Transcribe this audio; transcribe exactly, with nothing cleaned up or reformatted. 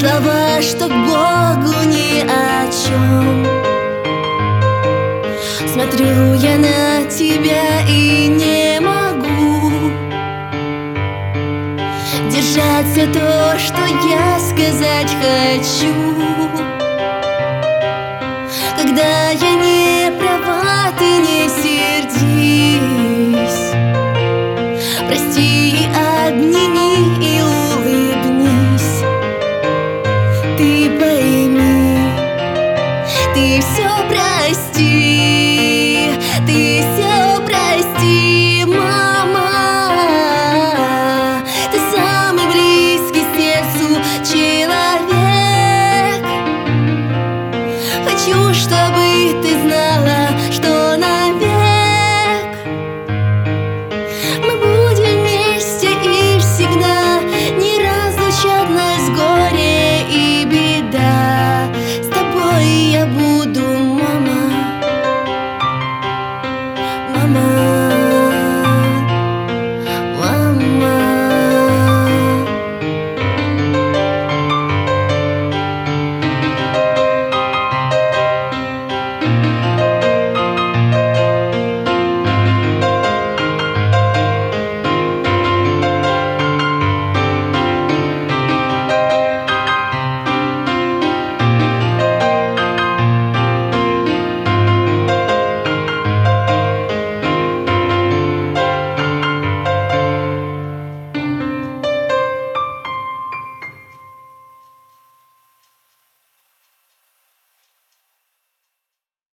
слова, что к Богу ни о чем. Смотрю я на тебя и не могу держать все то, что я сказать хочу. Когда я не права, ты не сердись, прости, обними и улыбнись. Ты пойми, ты все прости, ты все прости, мама. Ты сам